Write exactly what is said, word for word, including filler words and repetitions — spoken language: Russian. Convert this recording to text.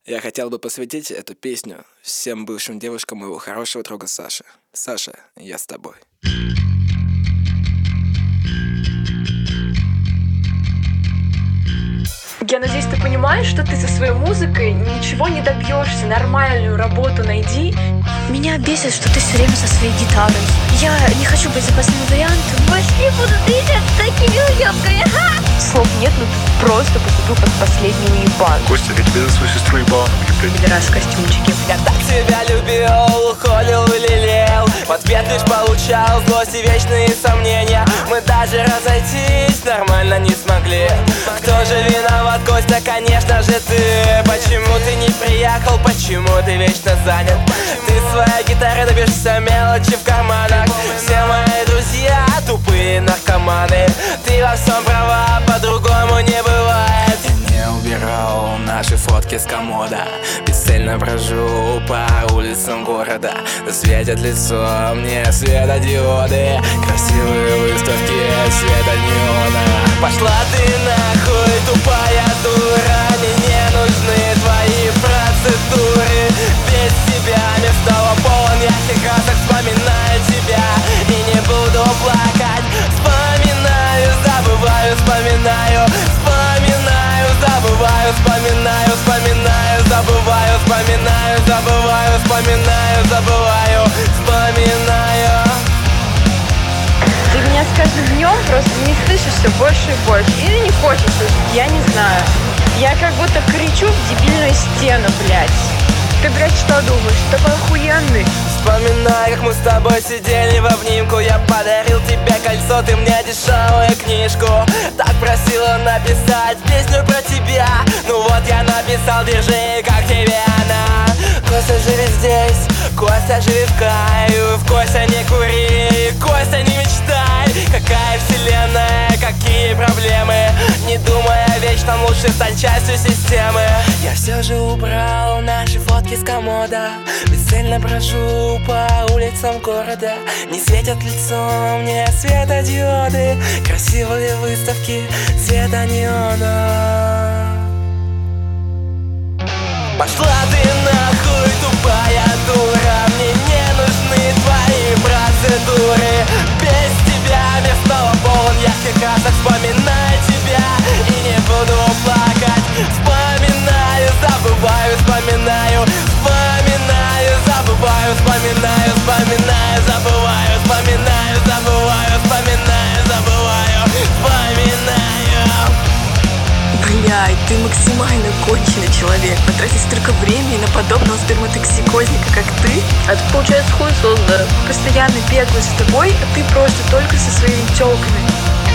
Я хотел бы посвятить эту песню всем бывшим девушкам моего хорошего друга Саши. Саша, я с тобой. Я надеюсь, ты понимаешь, что ты со своей музыкой ничего не добьешься. Нормальную работу найди. Меня бесит, что ты все время со своей гитарой. Я не хочу быть запасным вариантом. Больше не буду встречаться с такими уёбками. Слов нет, но ты просто поступил под последний уебан. Костя, я тебе за свою сестру ебал. Пидорас в костюмчике. Я так тебя любил, холил и лелеял. В ответ лишь получал злость и вечные сомнения. Мы даже разойтись нормально не смогли. Кто же виноват, Костя? Конечно же ты. Почему ты не приехал, почему ты вечно занят? Ты своей гитарой добьешься мелочи в карманах. Все мои друзья тупые наркоманы. Ты во всем права, по-другому не бывает. Я не убирал наши фотки с комода. Бесцельно брожу по улицам города. Да светят лицо мне светодиоды. Красивые выставки света неона. Пошла ты нахуй, тупая дура. Мне не нужны твои процедуры. Без тебя мир снова полон ярких красок. Вспоминаю тебя и не буду плакать. Вспоминаю, забываю, вспоминаю. Вспоминаю, забываю, вспоминаю. Вспоминаю, забываю, вспоминаю. Забываю, вспоминаю, забываю. Вспоминаю. Ты меня с каждым днем просто не слышишь все больше и больше. Или не хочешь слышать, я не знаю. Я как будто кричу в дебильную стену, блядь. Ты, блядь, что думаешь? Такой охуенный. Вспоминаю, как мы с тобой сидели в обнимку. Я подарил тебе кольцо, ты мне дешевую книжку. Так просила написать песню про тебя. Ну вот я написал, держи, как тебе она. Костя живет здесь, Костя живет в кайф. Костя не кури, Костя не мечтай. Какая вселенная, какие проблемы. Не думая о вечном, лучше стать частью системы. Я все же убрал наши фотки с комода. Бесцельно брожу по улицам города. Не светят лицо мне светодиоды. Красивые выставки цвета неона. Пошла ты нахуй, тупая дура. Мне не нужны твои процедуры. Без тебя мир снова полон ярких красок. Вспоминаю тебя и не буду плакать. Вспоминаю, забываю, вспоминаю. Вспоминаю, забываю, вспоминаю. Вспоминаю, забываю, вспоминаю. Забываю, вспоминаю, забываю. Вспоминаю. Блядь, ты максимально конченый человек. Потратить столько времени на подобного сперматоксикозника, как ты. А ты, получается, хуесос, да? Постоянно бегаю за тобой, а ты просто только со своими тёлками.